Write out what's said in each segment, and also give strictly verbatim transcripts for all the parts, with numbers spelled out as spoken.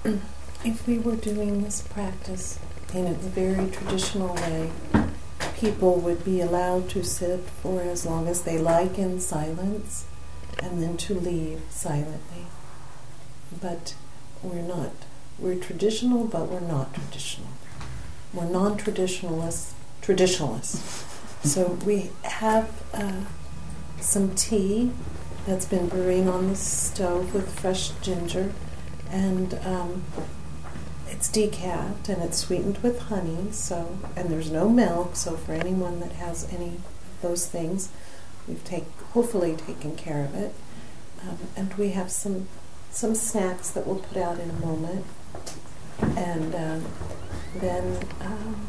if we were doing this practice in a very traditional way, people would be allowed to sit for as long as they like in silence and then to leave silently. But we're not. We're traditional, but we're not traditional. We're non-traditionalists, traditionalists. So we have uh, some tea that's been brewing on the stove with fresh ginger, and um, it's decaf and it's sweetened with honey. So, and there's no milk. So for anyone that has any of those things, we've take hopefully taken care of it. Um, and we have some some snacks that we'll put out in a moment, and um, then. Um,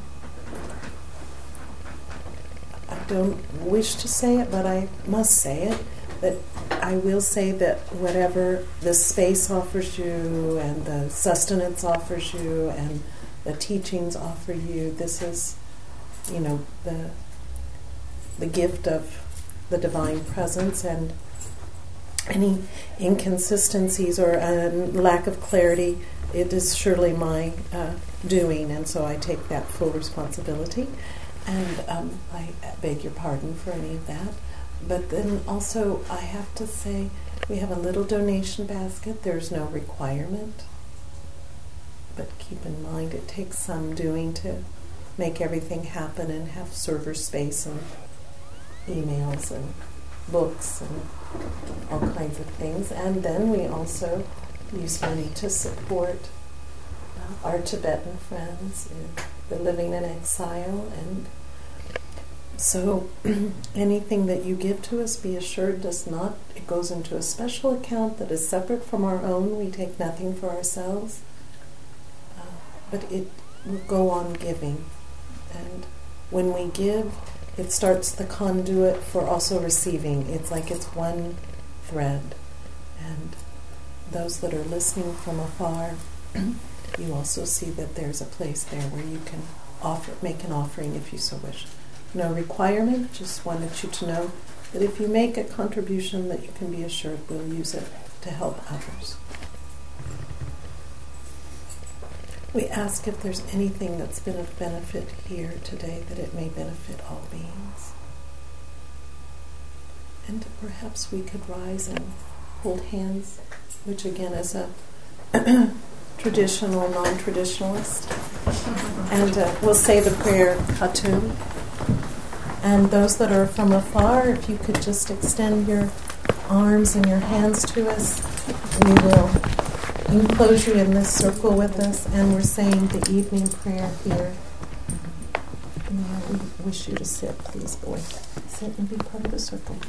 I don't wish to say it, but I must say it, that I will say that whatever the space offers you and the sustenance offers you and the teachings offer you, this is, you know, the the gift of the divine presence, and any inconsistencies or uh, lack of clarity, it is surely my uh, doing, and so I take that full responsibility. And um, I beg your pardon for any of that. But then also I have to say we have a little donation basket. There's no requirement. But keep in mind it takes some doing to make everything happen and have server space and emails and books and all kinds of things. And then we also use money to support uh, our Tibetan friends. Uh, They're living in exile, and so anything that you give to us, be assured, does not, it goes into a special account that is separate from our own. We take nothing for ourselves, uh, but it will go on giving. And when we give, it starts the conduit for also receiving. It's like it's one thread. And those that are listening from afar, you also see that there's a place there where you can offer, make an offering if you so wish. No requirement, just wanted you to know that if you make a contribution, that you can be assured we'll use it to help others. We ask if there's anything that's been of benefit here today, that it may benefit all beings. And perhaps we could rise and hold hands, which again is a traditional, non-traditionalist. And uh, we'll say the prayer Khatum. And those that are from afar, if you could just extend your arms and your hands to us, we will enclose you in this circle with us, and we're saying the evening prayer here. And we wish you to sit, please, boy. Sit and be part of the circle.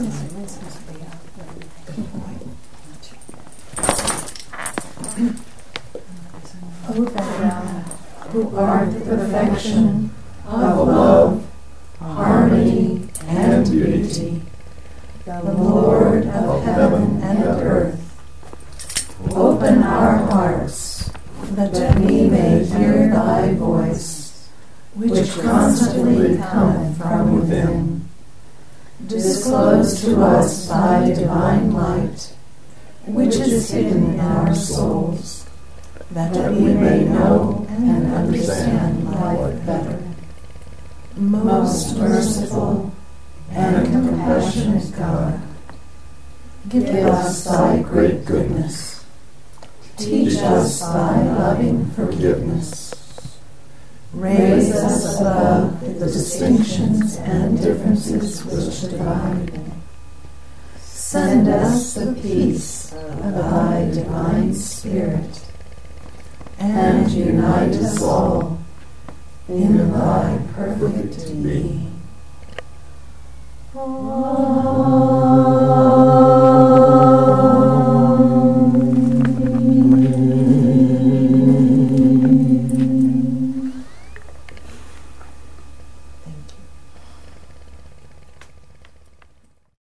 O Thou, who art the perfection of love, harmony, and beauty, the Lord of heaven and earth, open our hearts that we may hear Thy voice, which constantly cometh from within. Disclose to us Thy divine light, which is hidden in our souls, that we may know and understand life better. Most merciful and compassionate God, give us Thy great goodness. Teach us Thy loving forgiveness. Raise us above the distinctions and differences which divide. Send us the peace of Thy divine Spirit, and unite us all in Thy perfect being.